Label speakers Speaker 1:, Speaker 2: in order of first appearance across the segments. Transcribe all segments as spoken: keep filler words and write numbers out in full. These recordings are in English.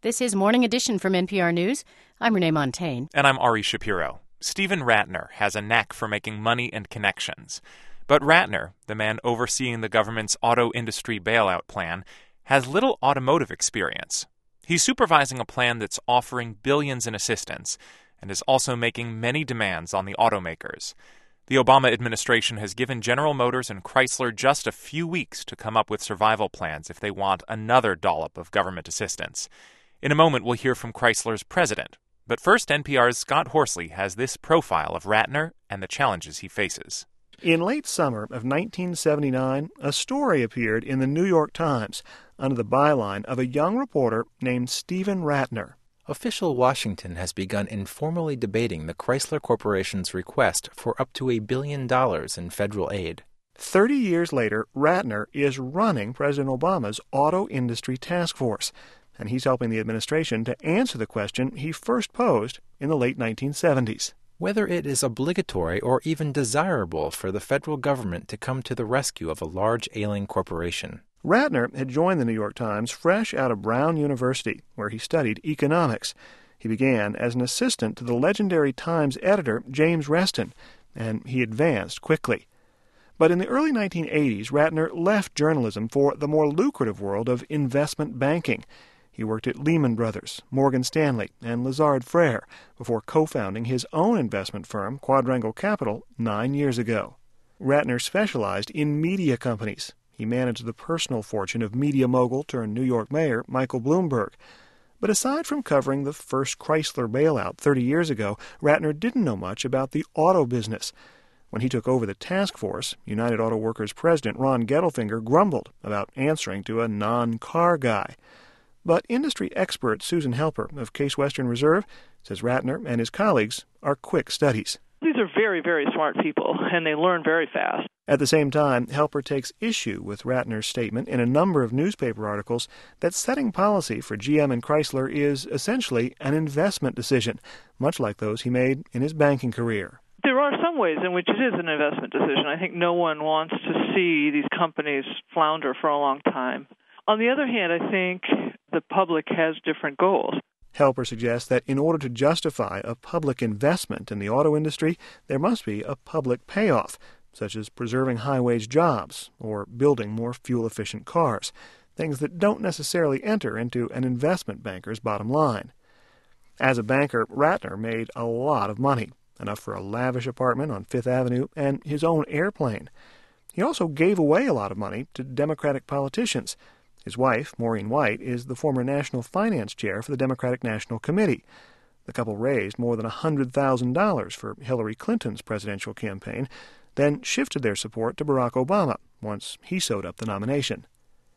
Speaker 1: This is Morning Edition from N P R News. I'm Renee Montaigne.
Speaker 2: And I'm Ari Shapiro. Stephen Rattner has a knack for making money and connections. But Rattner, the man overseeing the government's auto industry bailout plan, has little automotive experience. He's supervising a plan that's offering billions in assistance and is also making many demands on the automakers. The Obama administration has given General Motors and Chrysler just a few weeks to come up with survival plans if they want another dollop of government assistance. In a moment, we'll hear from Chrysler's president. But first, N P R's Scott Horsley has this profile of Rattner and the challenges he faces.
Speaker 3: In late summer of nineteen seventy-nine, a story appeared in the New York Times under the byline of a young reporter named Stephen Rattner.
Speaker 4: Official Washington has begun informally debating the Chrysler Corporation's request for up to a billion dollars in federal aid.
Speaker 3: Thirty years later, Rattner is running President Obama's auto industry task force, and he's helping the administration to answer the question he first posed in the late nineteen seventies.
Speaker 4: Whether it is obligatory or even desirable for the federal government to come to the rescue of a large ailing corporation.
Speaker 3: Rattner had joined the New York Times fresh out of Brown University, where he studied economics. He began as an assistant to the legendary Times editor James Reston, and he advanced quickly. But in the early nineteen eighties, Rattner left journalism for the more lucrative world of investment banking. He worked at Lehman Brothers, Morgan Stanley, and Lazard Frères before co-founding his own investment firm, Quadrangle Capital, nine years ago. Rattner specialized in media companies. He managed the personal fortune of media mogul turned New York mayor Michael Bloomberg. But aside from covering the first Chrysler bailout thirty years ago, Rattner didn't know much about the auto business. When he took over the task force, United Auto Workers president Ron Gettelfinger grumbled about answering to a non-car guy. But industry expert Susan Helper of Case Western Reserve says Rattner and his colleagues are quick studies.
Speaker 5: These are very, very smart people, and they learn very fast.
Speaker 3: At the same time, Helper takes issue with Rattner's statement in a number of newspaper articles that setting policy for G M and Chrysler is essentially an investment decision, much like those he made in his banking career.
Speaker 5: There are some ways in which it is an investment decision. I think no one wants to see these companies flounder for a long time. On the other hand, I think the public has different goals.
Speaker 3: Helper suggests that in order to justify a public investment in the auto industry, there must be a public payoff, such as preserving high-wage jobs or building more fuel-efficient cars, things that don't necessarily enter into an investment banker's bottom line. As a banker, Rattner made a lot of money, enough for a lavish apartment on Fifth Avenue and his own airplane. He also gave away a lot of money to Democratic politicians. His wife, Maureen White, is the former national finance chair for the Democratic National Committee. The couple raised more than one hundred thousand dollars for Hillary Clinton's presidential campaign, then shifted their support to Barack Obama once he sewed up the nomination.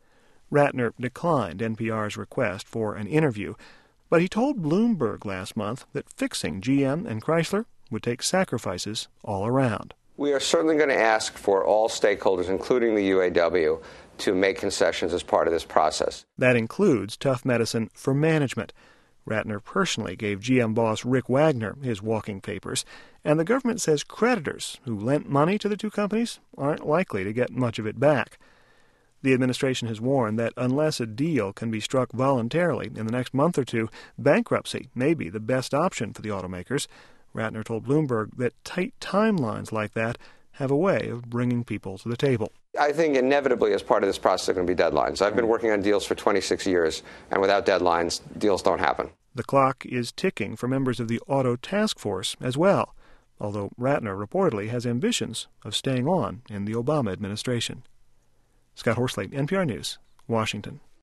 Speaker 3: Rattner declined N P R's request for an interview, but he told Bloomberg last month that fixing G M and Chrysler would take sacrifices all around.
Speaker 6: We are certainly going to ask for all stakeholders, including the U A W, to make concessions as part of this process.
Speaker 3: That includes tough medicine for management. Rattner personally gave G M boss Rick Wagner his walking papers, and the government says creditors who lent money to the two companies aren't likely to get much of it back. The administration has warned that unless a deal can be struck voluntarily in the next month or two, bankruptcy may be the best option for the automakers. Rattner told Bloomberg that tight timelines like that have a way of bringing people to the table.
Speaker 6: I think inevitably as part of this process there are going to be deadlines. I've been working on deals for twenty-six years, and without deadlines, deals don't happen.
Speaker 3: The clock is ticking for members of the Auto Task Force as well, although Rattner reportedly has ambitions of staying on in the Obama administration. Scott Horsley, N P R News, Washington.